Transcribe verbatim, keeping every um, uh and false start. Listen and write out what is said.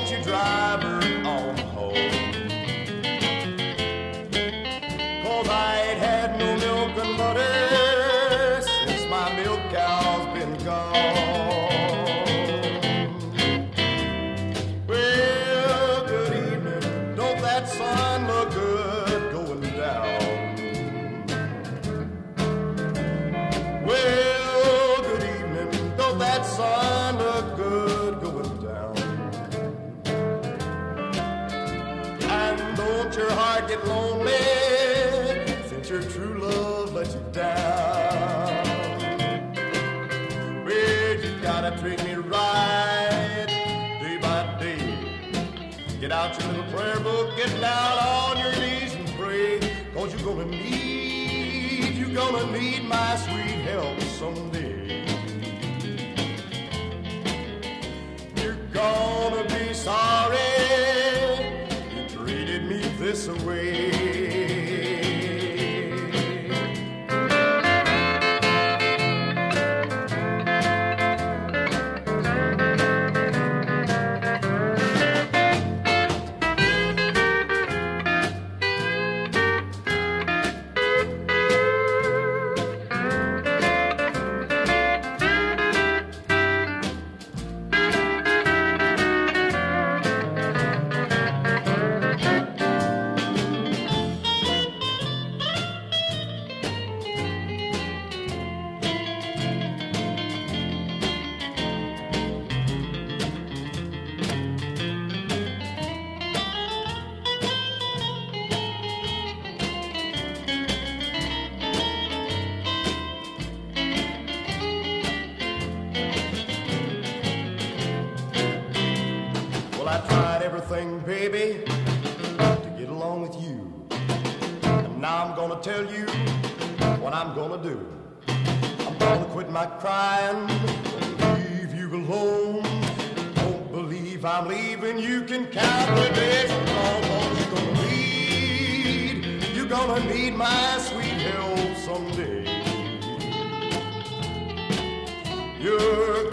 won't you drive her on home? 'Cause I ain't had no milk and butter since my milk cow's been gone. Well, good evening, don't that sun look good going down? Well, good evening, don't that sun look good going down? And don't your heart get lonely since your true love let you down? Well, you gotta treat me right day by day. Get out your little prayer book, get down on your knees and pray, 'cause you're gonna need, you're gonna need my sweet help someday. You're gonna be sorry you treated me this way. Well, I tried everything, baby, to get along with you. And now I'm gonna tell you what I'm gonna do. I'm gonna quit my crying, gonna leave you alone. Don't believe I'm leaving, you can count the days wrong. 'Cause you're gonna need, you're gonna need my sweet help someday. You're